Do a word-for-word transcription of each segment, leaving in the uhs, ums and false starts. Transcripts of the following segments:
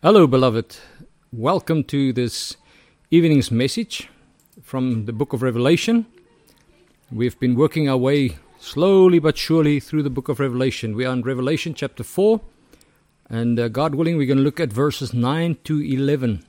Hello, beloved. Welcome to this evening's message from the book of Revelation. We've been working our way slowly but surely through the book of Revelation. We are in Revelation chapter four, and uh, God willing, we're going to look at verses nine to eleven.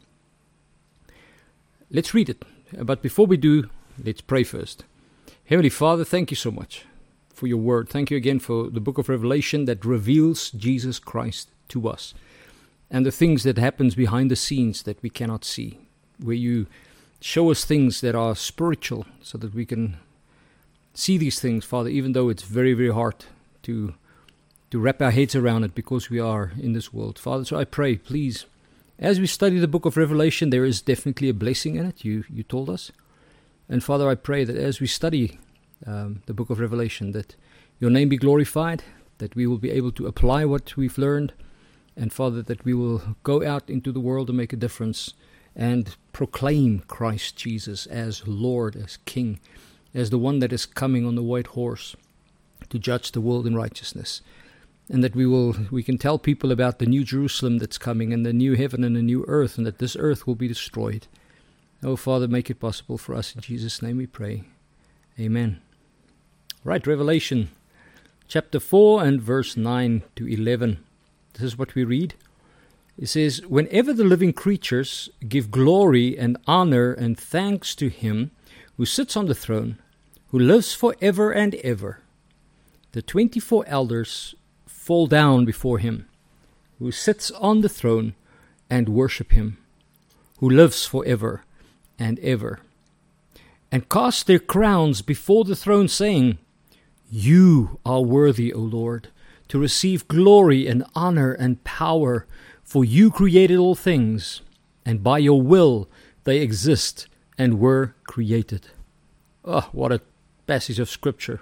Let's read it. But before we do, let's pray first. Heavenly Father, thank you so much for your word. Thank you again for the book of Revelation that reveals Jesus Christ to us, and the things that happens behind the scenes that we cannot see, where you show us things that are spiritual so that we can see these things, Father, even though it's very, very hard to to wrap our heads around it because we are in this world. Father, so I pray, please, as we study the book of Revelation, there is definitely a blessing in it, you, you told us. And Father, I pray that as we study um, the book of Revelation, that your name be glorified, that we will be able to apply what we've learned, and Father, that we will go out into the world and make a difference and proclaim Christ Jesus as Lord, as King, as the one that is coming on the white horse to judge the world in righteousness. And that we will, we can tell people about the new Jerusalem that's coming and the new heaven and the new earth, and that this earth will be destroyed. Oh, Father, make it possible for us. In Jesus' name we pray. Amen. Right, Revelation chapter four and verse nine to eleven. This is what we read. It says, "Whenever the living creatures give glory and honor and thanks to him who sits on the throne, who lives forever and ever, the twenty-four elders fall down before him, who sits on the throne, and worship him, who lives forever and ever, and cast their crowns before the throne, saying, 'You are worthy, O Lord, to receive glory and honor and power, for you created all things, and by your will they exist and were created.'" Oh, what a passage of Scripture.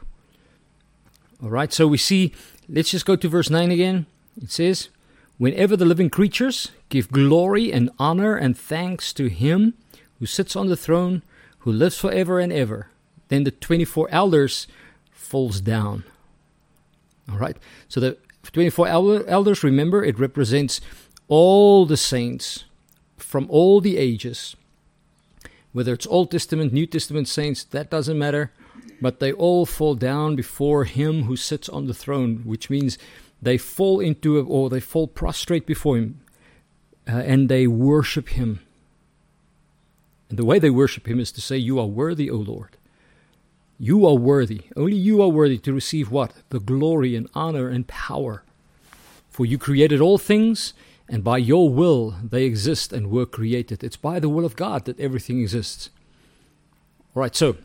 All right, so we see, let's just go to verse nine again. It says, "Whenever the living creatures give glory and honor and thanks to him who sits on the throne, who lives forever and ever, then the twenty-four elders falls down." All right, so the twenty-four elders, remember, it represents all the saints from all the ages. Whether it's Old Testament, New Testament saints, that doesn't matter. But they all fall down before him who sits on the throne, which means they fall into, a, or they fall prostrate before him, uh, and they worship him. And the way they worship him is to say, "You are worthy, O Lord. You are worthy. Only you are worthy to receive what? The glory and honor and power. For you created all things, and by your will they exist and were created." It's by the will of God that everything exists. All right, so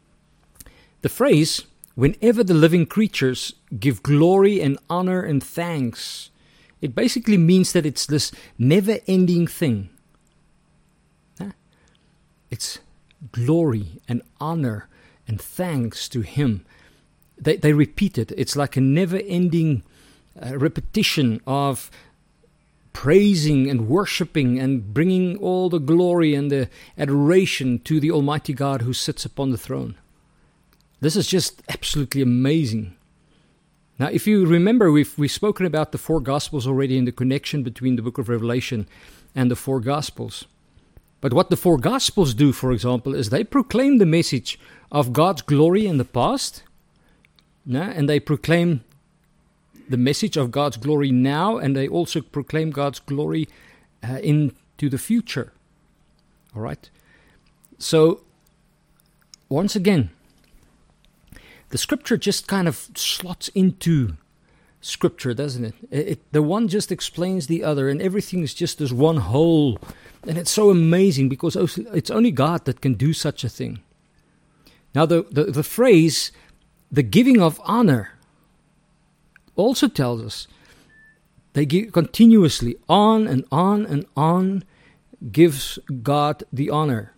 the phrase, "whenever the living creatures give glory and honor and thanks," it basically means that it's this never-ending thing. Huh? It's glory and honor and thanks to him. They they repeat it. It's like a never-ending uh, repetition of praising and worshiping and bringing all the glory and the adoration to the Almighty God who sits upon the throne. This is just absolutely amazing. Now, if you remember, we've we've spoken about the four Gospels already in the connection between the book of Revelation and the four Gospels. But what the four Gospels do, for example, is they proclaim the message of God's glory in the past, yeah, and they proclaim the message of God's glory now, and they also proclaim God's glory uh, into the future. All right? So, once again, the Scripture just kind of slots into Scripture, doesn't it? It, it? The one just explains the other, and everything is just as one whole. And it's so amazing because it's only God that can do such a thing. Now, the, the, the phrase, "the giving of honor," also tells us they give continuously on and on and on gives God the honor.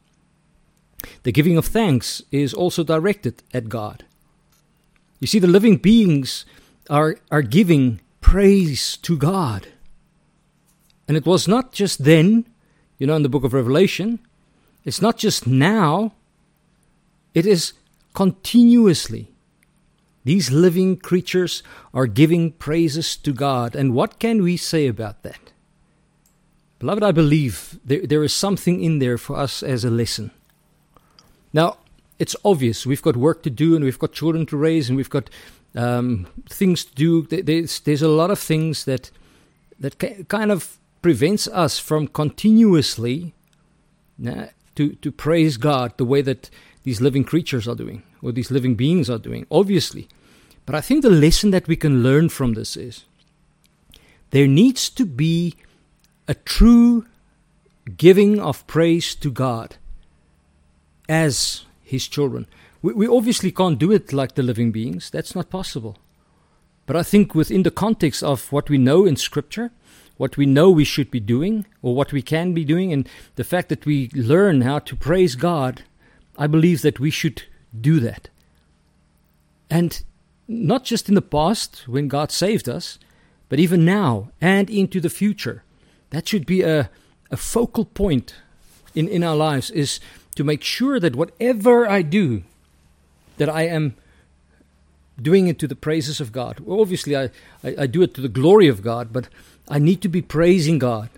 The giving of thanks is also directed at God. You see, the living beings are, are giving praise to God. And it was not just then, you know, in the book of Revelation. It's not just now. It is continuously. These living creatures are giving praises to God. And what can we say about that? Beloved, I believe there, there is something in there for us as a lesson. Now, it's obvious. We've got work to do, and we've got children to raise, and we've got um, things to do. There's, there's a lot of things that that kind of prevents us from continuously uh, to, to praise God the way that these living creatures are doing, or these living beings are doing, obviously. But I think the lesson that we can learn from this is there needs to be a true giving of praise to God as His children. We, we obviously can't do it like the living beings. That's not possible. But I think within the context of what we know in Scripture, what we know we should be doing, or what we can be doing, and the fact that we learn how to praise God, I believe that we should do that. And not just in the past, when God saved us, but even now and into the future. That should be a, a focal point in, in our lives, is to make sure that whatever I do, that I am doing it to the praises of God. Well, obviously, I, I, I do it to the glory of God, but I need to be praising God,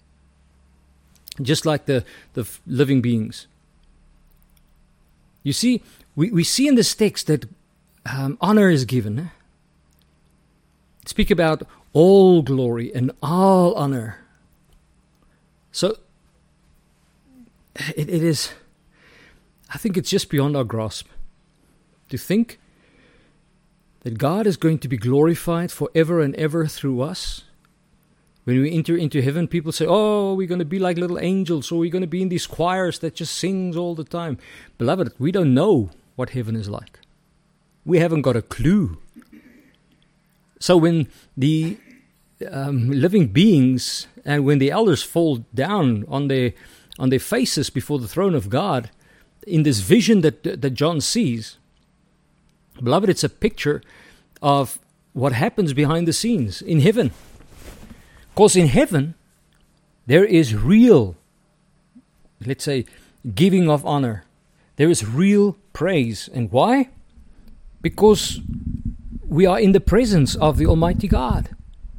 just like the, the living beings. You see, we, we see in this text that um, honor is given. Eh? Speak about all glory and all honor. So, it, it is, I think it's just beyond our grasp to think that God is going to be glorified forever and ever through us. When we enter into heaven, people say, oh, we're going to be like little angels, or we're going to be in these choirs that just sings all the time. Beloved, we don't know what heaven is like. We haven't got a clue. So when the um, living beings and when the elders fall down on their on their faces before the throne of God, in this vision that that John sees, beloved, it's a picture of what happens behind the scenes in heaven. Because in heaven, there is real, let's say, giving of honor. There is real praise. And why? Because we are in the presence of the Almighty God.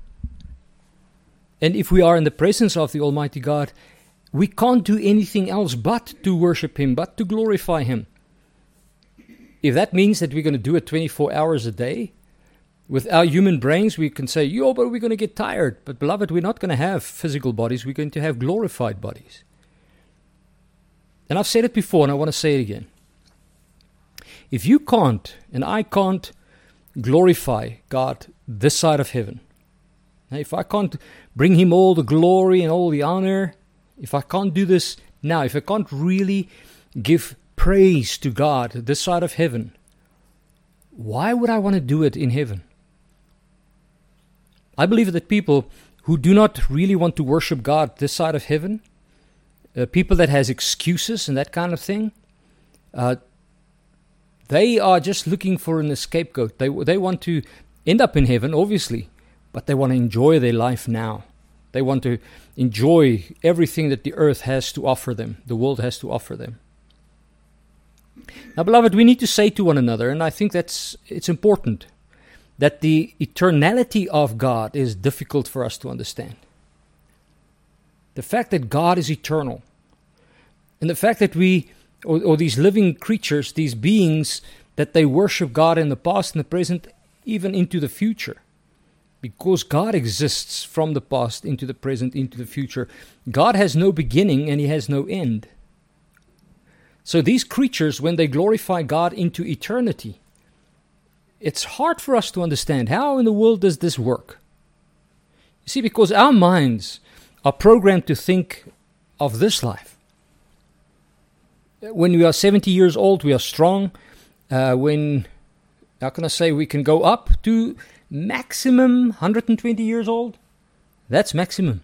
And if we are in the presence of the Almighty God, we can't do anything else but to worship Him, but to glorify Him. If that means that we're going to do it twenty-four hours a day, with our human brains, we can say, yo, but we're going to get tired. But beloved, we're not going to have physical bodies. We're going to have glorified bodies. And I've said it before, and I want to say it again. If you can't, and I can't, glorify God this side of heaven, if I can't bring Him all the glory and all the honor, if I can't do this now, if I can't really give praise to God this side of heaven, why would I want to do it in heaven? I believe that people who do not really want to worship God this side of heaven, uh, people that has excuses and that kind of thing, uh, they are just looking for an scapegoat. They they want to end up in heaven, obviously, but they want to enjoy their life now. They want to enjoy everything that the earth has to offer them, the world has to offer them. Now, beloved, we need to say to one another, and I think that's it's important, that the eternality of God is difficult for us to understand. The fact that God is eternal, and the fact that we, or, or these living creatures, these beings, that they worship God in the past and the present, even into the future. Because God exists from the past into the present, into the future. God has no beginning and He has no end. So these creatures, when they glorify God into eternity, it's hard for us to understand. How in the world does this work? You see, because our minds are programmed to think of this life. When we are seventy years old, we are strong. Uh, when, how can I say, we can go up to maximum one hundred twenty years old. That's maximum.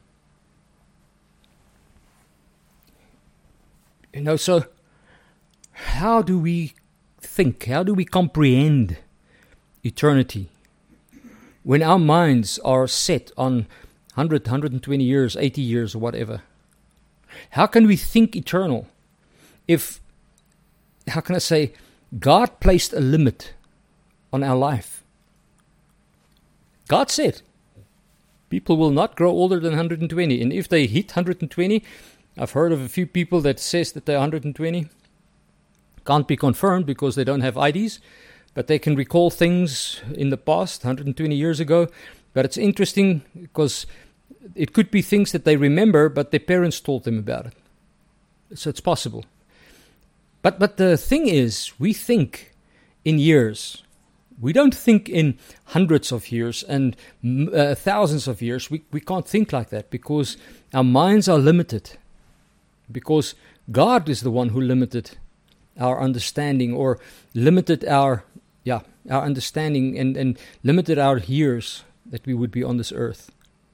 You know, so how do we think? How do we comprehend eternity when our minds are set on one hundred, one hundred twenty years, eighty years, or whatever? How can we think eternal if, how can I say, God placed a limit on our life? God said, People will not grow older than one hundred twenty. And if they hit one hundred twenty, I've heard of a few people that says that they're one hundred twenty. Can't be confirmed because they don't have I Ds, but they can recall things in the past, one hundred twenty years ago. But it's interesting because it could be things that they remember, but their parents told them about it. So it's possible. But but the thing is, we think in years. We don't think in hundreds of years and uh, thousands of years. We, we can't think like that because our minds are limited. Because God is the one who limited our understanding or limited our yeah our understanding and, and limited our years that we would be on this earth.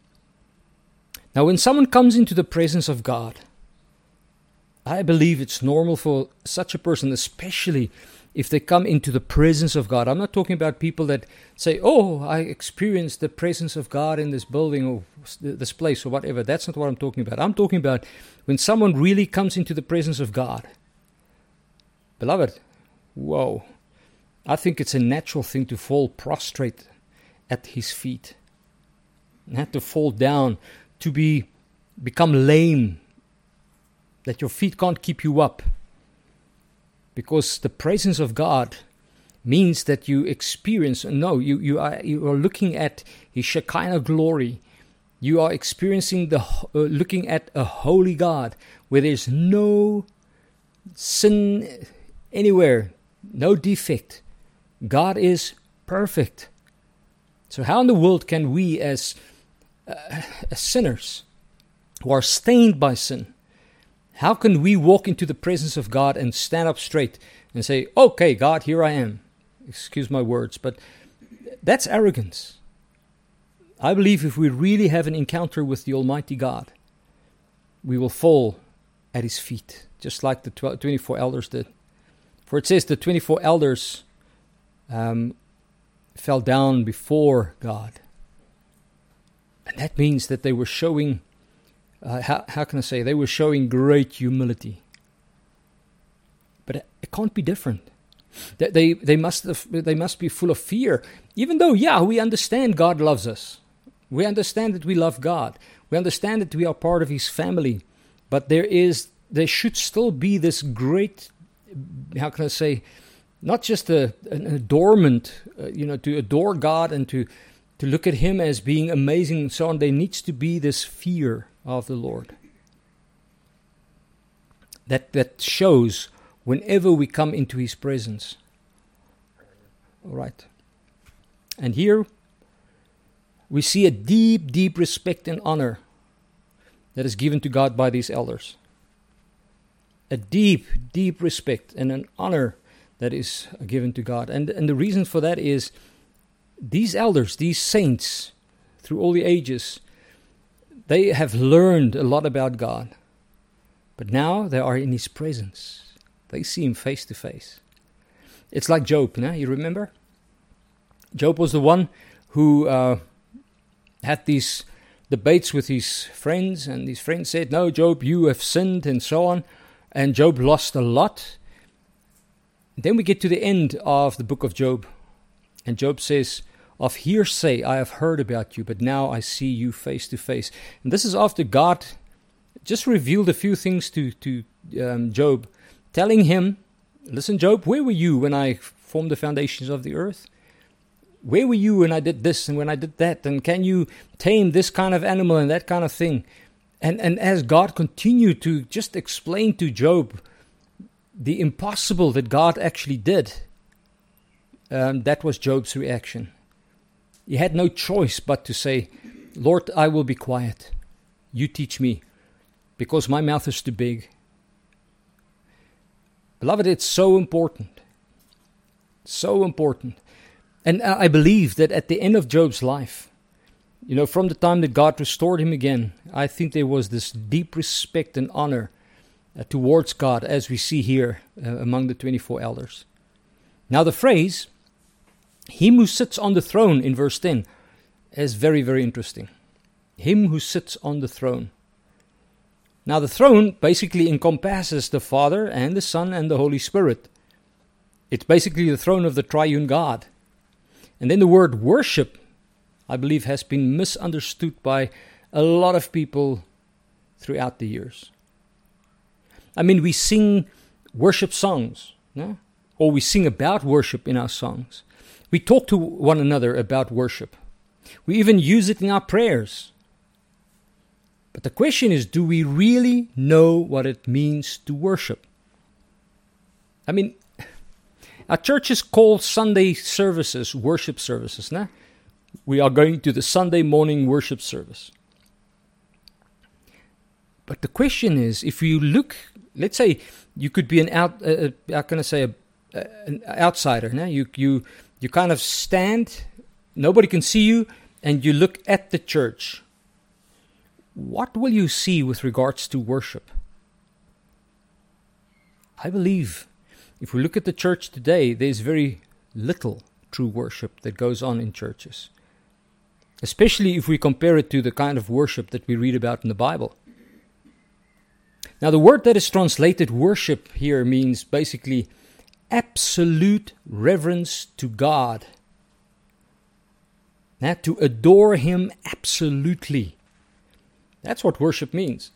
Now, when someone comes into the presence of God, I believe it's normal for such a person, especially if they come into the presence of God. I'm not talking about people that say, oh, I experienced the presence of God in this building or this place or whatever. That's not what I'm talking about. I'm talking about when someone really comes into the presence of God. Beloved, whoa. I think it's a natural thing to fall prostrate at His feet. Not to fall down, to be become lame, that your feet can't keep you up. Because the presence of God means that you experience, no, you, you, are, you are looking at His Shekinah glory. You are experiencing the, uh, looking at a holy God where there's no sin anywhere, no defect. God is perfect. So how in the world can we as, uh, as sinners who are stained by sin, how can we walk into the presence of God and stand up straight and say, okay, God, here I am. Excuse my words, but that's arrogance. I believe if we really have an encounter with the Almighty God, we will fall at His feet, just like the twenty-four elders did. For it says the twenty-four elders um, fell down before God. And that means that they were showing Uh, how, how can I say, they were showing great humility. But it, it can't be different. They, they, they, must have, they must be full of fear. Even though, yeah, we understand God loves us. We understand that we love God. We understand that we are part of His family. But there is, there should still be this great, how can I say, not just a, an adornment, uh, you know, to adore God and to, to look at Him as being amazing and so on. There needs to be this fear of the Lord. That that shows whenever we come into His presence. All right. And here we see a deep, deep respect and honor that is given to God by these elders. A deep, deep respect and an honor that is given to God. And, and the reason for that is these elders, these saints, through all the ages, they have learned a lot about God. But now they are in His presence. They see Him face to face. It's like Job, you know? You remember? Job was the one who uh, had these debates with his friends, and his friends said, no, Job, you have sinned, and so on. And Job lost a lot. Then we get to the end of the book of Job, and Job says, of hearsay I have heard about you, but now I see you face to face. And this is after God just revealed a few things to, to um, Job, telling him, listen, Job, where were you when I formed the foundations of the earth? Where were you when I did this and when I did that? And can you tame this kind of animal and that kind of thing? And, and as God continued to just explain to Job the impossible that God actually did, um, that was Job's reaction. He had no choice but to say, Lord, I will be quiet. You teach me, because my mouth is too big. Beloved, it's so important. So important. And I believe that at the end of Job's life, you know, from the time that God restored him again, I think there was this deep respect and honor uh, towards God, as we see here uh, among the twenty-four elders. Now the phrase, Him who sits on the throne, in verse ten, is very, very interesting. Him who sits on the throne. Now the throne basically encompasses the Father and the Son and the Holy Spirit. It's basically the throne of the triune God. And then the word worship, I believe, has been misunderstood by a lot of people throughout the years. I mean, we sing worship songs, no? Or we sing about worship in our songs. We talk to one another about worship. We even use it in our prayers. But the question is, do we really know what it means to worship? I mean, our churches call Sunday services worship services, no? We are going to the Sunday morning worship service. But the question is, if you look, let's say you could be an out, uh, how can I say, a, uh, an outsider. No? You you you kind of stand, nobody can see you, and you look at the church. What will you see with regards to worship? I believe if we look at the church today, there's very little true worship that goes on in churches. Especially if we compare it to the kind of worship that we read about in the Bible. Now, the word that is translated worship here means basically absolute reverence to God. Now, to adore Him absolutely. That's what worship means.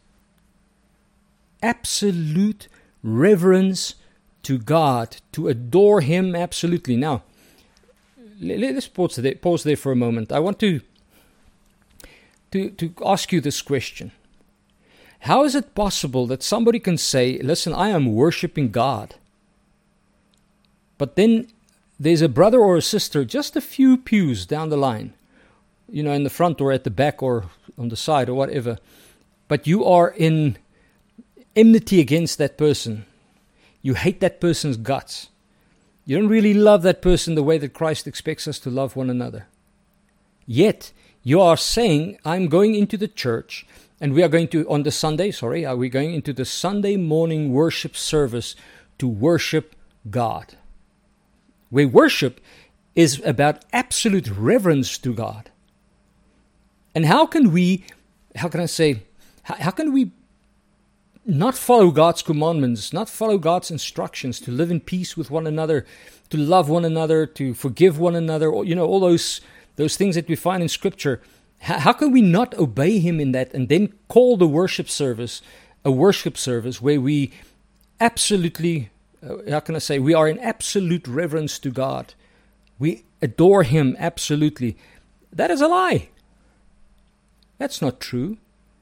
Absolute reverence to God, to adore Him absolutely. Now, let's pause there, pause there for a moment. I want to, to, to ask you this question. How is it possible that somebody can say, listen, I am worshiping God, but then there's a brother or a sister just a few pews down the line, you know, in the front or at the back or on the side or whatever, but you are in enmity against that person. You hate that person's guts. You don't really love that person the way that Christ expects us to love one another. Yet, you are saying, I'm going into the church, and we are going to, on the Sunday, sorry, are we going into the Sunday morning worship service to worship God? Where worship is about absolute reverence to God. And how can we, how can I say, how, how can we not follow God's commandments, not follow God's instructions to live in peace with one another, to love one another, to forgive one another, or, you know, all those those things that we find in Scripture. How, how can we not obey Him in that and then call the worship service a worship service where we absolutely, uh, how can I say, we are in absolute reverence to God. We adore Him absolutely. That is a lie. That's not true.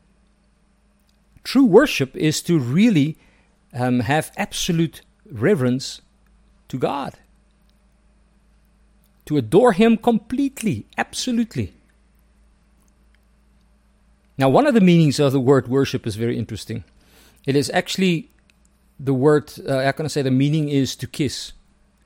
True worship is to really um, have absolute reverence to God. To adore Him completely, absolutely. Now, one of the meanings of the word worship is very interesting. It is actually the word, uh, how can I say, the meaning is to kiss.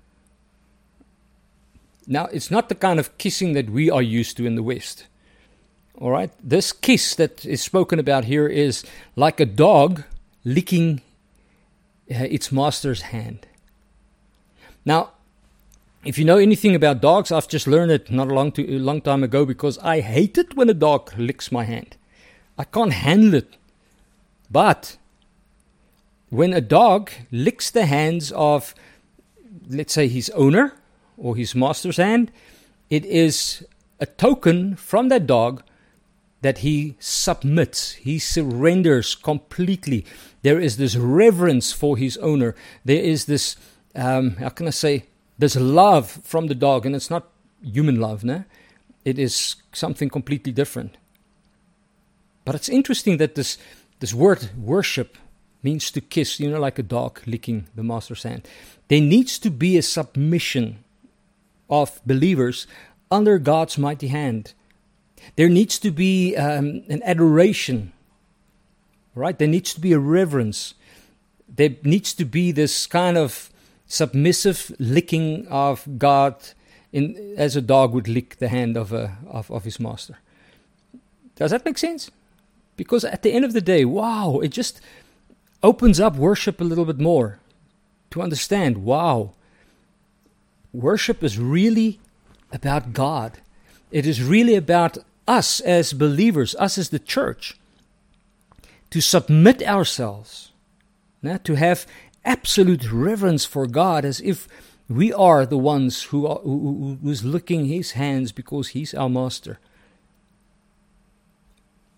Now, it's not the kind of kissing that we are used to in the West. All right, this kiss that is spoken about here is like a dog licking uh, its master's hand. Now, if you know anything about dogs, I've just learned it not a long, to, a long time ago because I hate it when a dog licks my hand. I can't handle it. But when a dog licks the hands of, let's say, his owner or his master's hand, it is a token from that dog that he submits, he surrenders completely. There is this reverence for his owner. There is this, um, how can I say, this love from the dog. And it's not human love, no? It is something completely different. But it's interesting that this, this word worship means to kiss, you know, like a dog licking the master's hand. There needs to be a submission of believers under God's mighty hand. There needs to be um, an adoration, right? There needs to be a reverence. There needs to be this kind of submissive licking of God, in, as a dog would lick the hand of, a, of, of his master. Does that make sense? Because at the end of the day, wow, it just opens up worship a little bit more to understand, wow, worship is really about God. It is really about us as believers, us as the church, to submit ourselves, nah, to have absolute reverence for God as if we are the ones who are who, who, who's licking His hands because He's our master.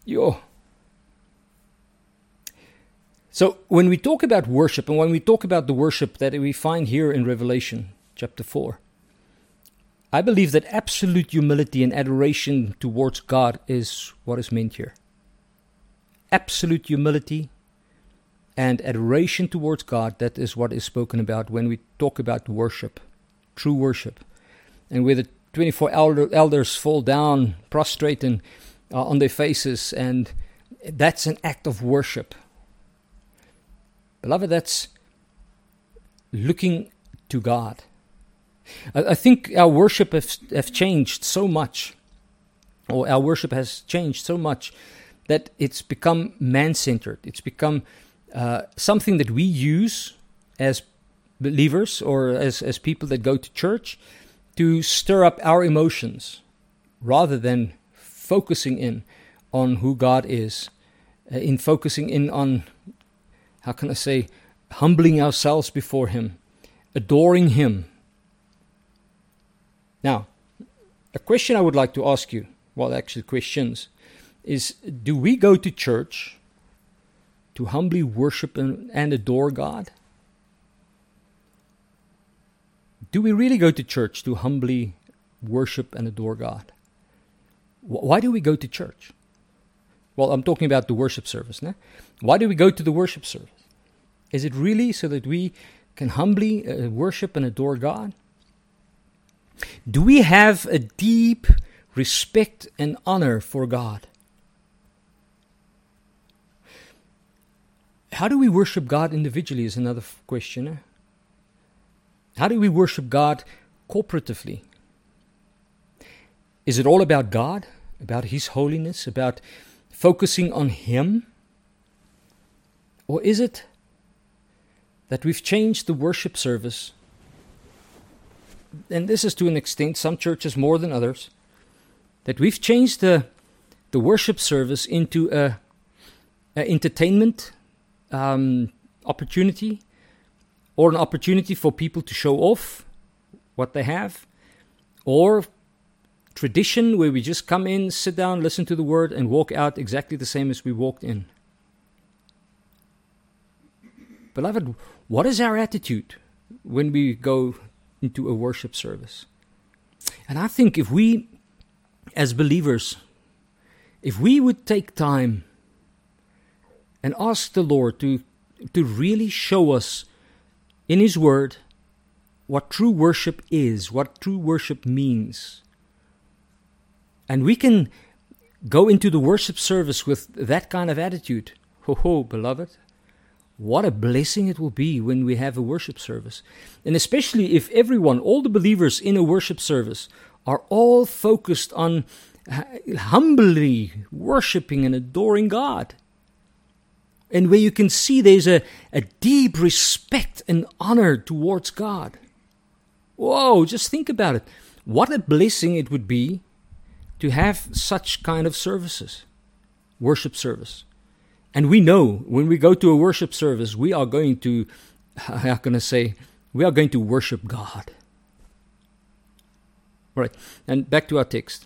Yo. So when we talk about worship, and when we talk about the worship that we find here in Revelation chapter four, I believe that absolute humility and adoration towards God is what is meant here. Absolute humility and adoration towards God, that is what is spoken about when we talk about worship, true worship. And where the twenty-four elder, elders fall down, prostrate and, uh, on their faces, and that's an act of worship. Beloved, that's looking to God. I think our worship has, has changed so much, or our worship has changed so much, that it's become man-centered. It's become uh, something that we use as believers or as, as people that go to church to stir up our emotions, rather than focusing in on who God is, uh, in focusing in on, how can I say, humbling ourselves before Him, adoring Him. Now, a question I would like to ask you, well, actually questions, is do we go to church to humbly worship and, and adore God? Do we really go to church to humbly worship and adore God? Why do we go to church? Well, I'm talking about the worship service. No? Why do we go to the worship service? Is it really so that we can humbly uh, worship and adore God? Do we have a deep respect and honor for God? How do we worship God individually is another question. Eh? How do we worship God corporatively? Is it all about God, about His holiness, about focusing on Him? Or is it that we've changed the worship service, and this is to an extent, some churches more than others, that we've changed the the worship service into a, a entertainment um, opportunity, or an opportunity for people to show off what they have, or tradition where we just come in, sit down, listen to the word, and walk out exactly the same as we walked in. Beloved, what is our attitude when we go into a worship service? And I think if we, as believers, if we would take time and ask the Lord to, to really show us in His Word what true worship is, what true worship means, and we can go into the worship service with that kind of attitude, ho ho, beloved, what a blessing it will be when we have a worship service. And especially if everyone, all the believers in a worship service, are all focused on humbly worshiping and adoring God. And where you can see there's a, a deep respect and honor towards God. Whoa, just think about it. What a blessing it would be to have such kind of services, worship service. And we know when we go to a worship service, we are going to, how can I say, we are going to worship God. All right, and back to our text.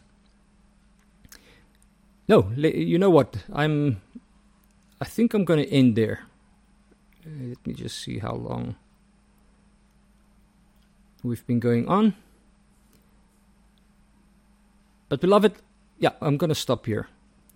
No, you know what? I'm, I think I'm going to end there. Let me just see how long we've been going on. But beloved, yeah, I'm going to stop here.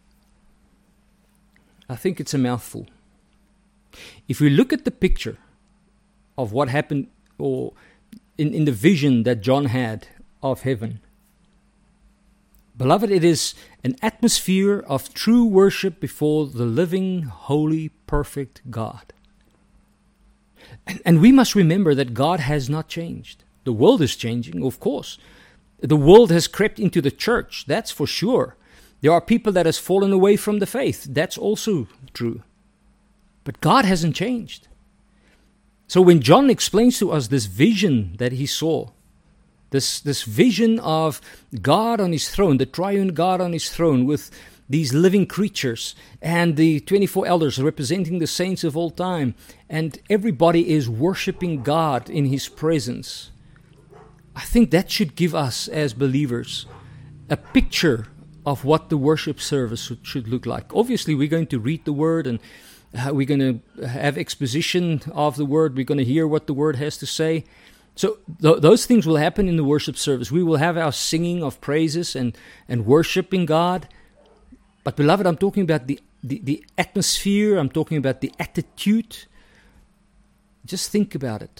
I think it's a mouthful. If we look at the picture of what happened, or in, in the vision that John had of heaven, beloved, it is an atmosphere of true worship before the living, holy, perfect God. And, and we must remember that God has not changed. The world is changing, of course. The world has crept into the church, that's for sure. There are people that has fallen away from the faith. That's also true. But God hasn't changed. So when John explains to us this vision that he saw, this, this vision of God on His throne, the triune God on His throne with these living creatures and the twenty-four elders representing the saints of all time, and everybody is worshiping God in His presence, I think that should give us as believers a picture of what the worship service should, should look like. Obviously, we're going to read the Word, and uh, we're going to have exposition of the Word. We're going to hear what the Word has to say. So th- those things will happen in the worship service. We will have our singing of praises and, and worshiping God. But beloved, I'm talking about the, the, the atmosphere. I'm talking about the attitude. Just think about it.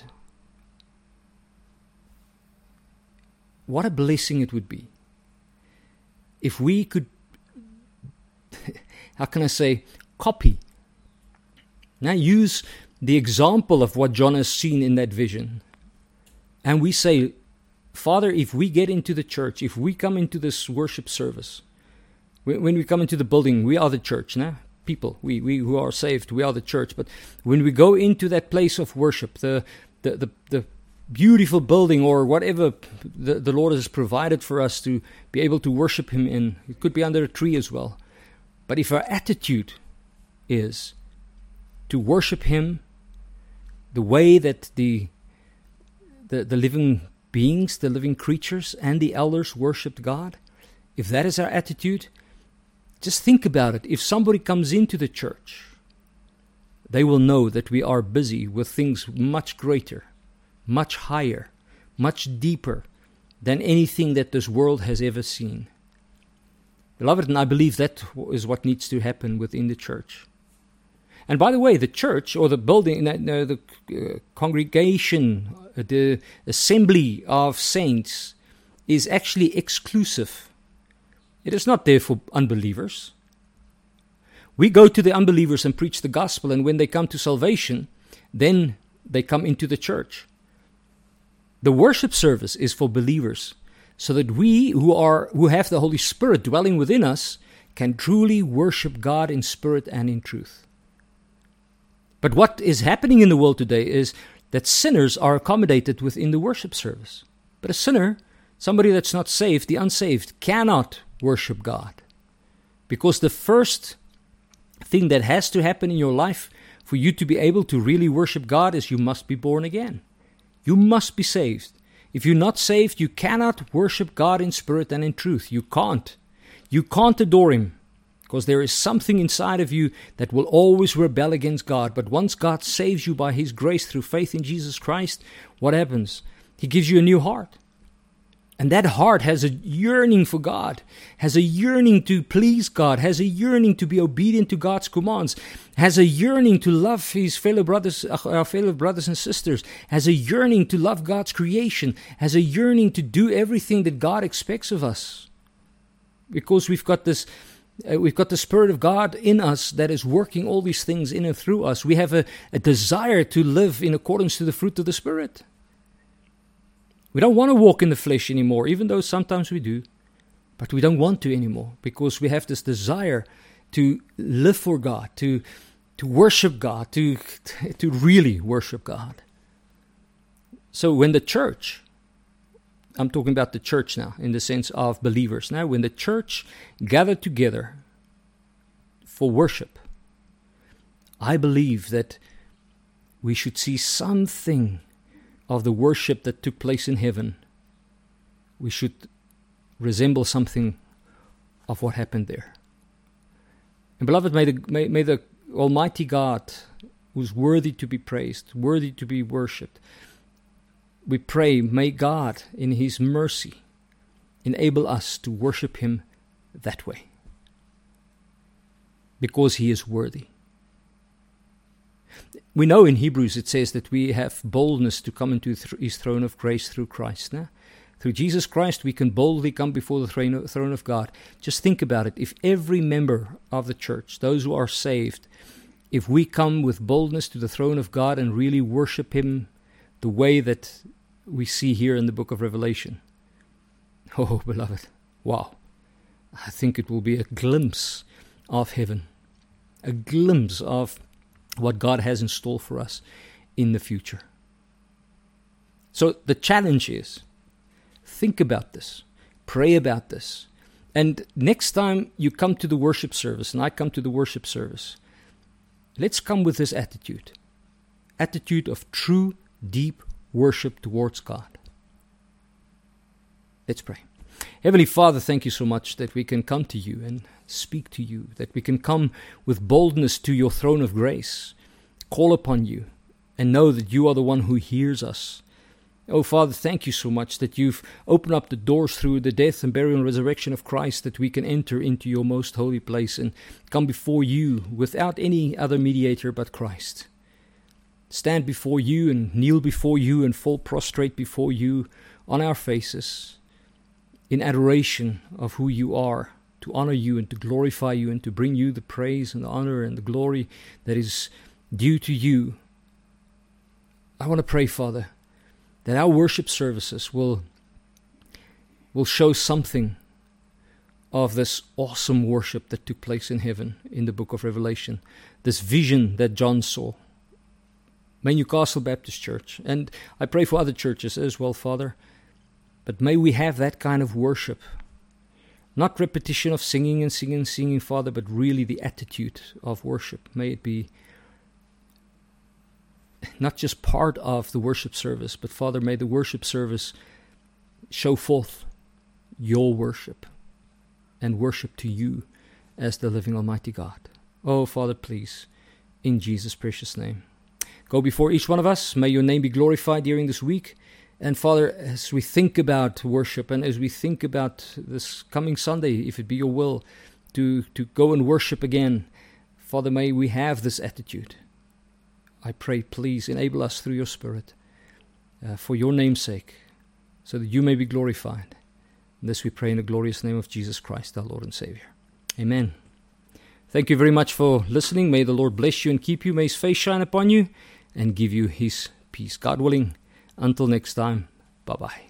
What a blessing it would be if we could, how can I say, copy. Now use the example of what John has seen in that vision. And we say, Father, if we get into the church, if we come into this worship service, when we come into the building, we are the church, nah? People, we, we who are saved, we are the church. But when we go into that place of worship, the the the, the beautiful building or whatever the, the Lord has provided for us to be able to worship Him in, it could be under a tree as well. But if our attitude is to worship Him the way that the the, the living beings, the living creatures, and the elders worshipped God, if that is our attitude, just think about it. If somebody comes into the church, they will know that we are busy with things much greater, much higher, much deeper than anything that this world has ever seen. Beloved, and I believe that is what needs to happen within the church. And by the way, the church or the building, uh, the uh, congregation, uh, the assembly of saints is actually exclusive. It is not there for unbelievers. We go to the unbelievers and preach the gospel, and when they come to salvation, then they come into the church. The worship service is for believers, so that we who are who have the Holy Spirit dwelling within us can truly worship God in spirit and in truth. But what is happening in the world today is that sinners are accommodated within the worship service. But a sinner, somebody that's not saved, the unsaved, cannot worship God. Because the first thing that has to happen in your life for you to be able to really worship God is you must be born again. You must be saved. If you're not saved, you cannot worship God in spirit and in truth. You can't. You can't adore Him, because there is something inside of you that will always rebel against God. But once God saves you by His grace through faith in Jesus Christ, what happens? He gives you a new heart. And that heart has a yearning for God, has a yearning to please God, has a yearning to be obedient to God's commands, has a yearning to love his fellow brothers, our fellow brothers and sisters, has a yearning to love God's creation, has a yearning to do everything that God expects of us. Because we've got this, uh, we've got the Spirit of God in us that is working all these things in and through us. We have a, a desire to live in accordance to the fruit of the Spirit. We don't want to walk in the flesh anymore, even though sometimes we do. But we don't want to anymore, because we have this desire to live for God, to to worship God, to to really worship God. So when the church, I'm talking about the church now, in the sense of believers. Now, when the church gathered together for worship, I believe that we should see something of the worship that took place in heaven. We should resemble something of what happened there. And beloved, may the, may, may the Almighty God, who's worthy to be praised, worthy to be worshipped, we pray, may God, in His mercy, enable us to worship Him that way, because He is worthy. We know in Hebrews it says that we have boldness to come into th- His throne of grace through Christ. Nah? Through Jesus Christ we can boldly come before the throne, throne of God. Just think about it. If every member of the church, those who are saved, if we come with boldness to the throne of God and really worship Him the way that we see here in the book of Revelation, oh beloved, wow, I think it will be a glimpse of heaven, a glimpse of what God has in store for us in the future. So the challenge is, think about this, pray about this, and next time you come to the worship service, and I come to the worship service, let's come with this attitude, attitude of true, deep worship towards God. Let's pray. Heavenly Father, thank you so much that we can come to you and speak to you, that we can come with boldness to your throne of grace, call upon you, and know that you are the one who hears us. Oh, Father, thank you so much that you've opened up the doors through the death and burial and resurrection of Christ, that we can enter into your most holy place and come before you without any other mediator but Christ. Stand before you and kneel before you and fall prostrate before you on our faces in adoration of who you are, to honor you and to glorify you and to bring you the praise and the honor and the glory that is due to you. I want to pray, Father, that our worship services will, will show something of this awesome worship that took place in heaven in the book of Revelation, this vision that John saw. May Newcastle Baptist Church, and I pray for other churches as well, Father, but may we have that kind of worship, not repetition of singing and singing and singing, Father, but really the attitude of worship. May it be not just part of the worship service, but Father, may the worship service show forth your worship and worship to you as the living Almighty God. Oh, Father, please, in Jesus' precious name. Go before each one of us. May your name be glorified during this week. And Father, as we think about worship and as we think about this coming Sunday, if it be your will, to, to go and worship again, Father, may we have this attitude. I pray, please enable us through your Spirit uh, for your name's sake, so that you may be glorified. And this we pray in the glorious name of Jesus Christ, our Lord and Savior. Amen. Thank you very much for listening. May the Lord bless you and keep you. May his face shine upon you and give you his peace. God willing, until next time, bye-bye.